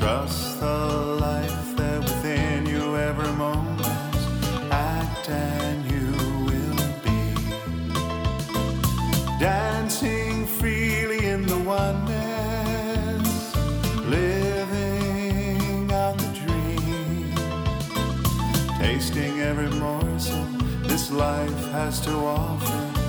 Trust the life that within you every moment act and you will be. Dancing freely in the oneness, living out the dream. Tasting every morsel this life has to offer.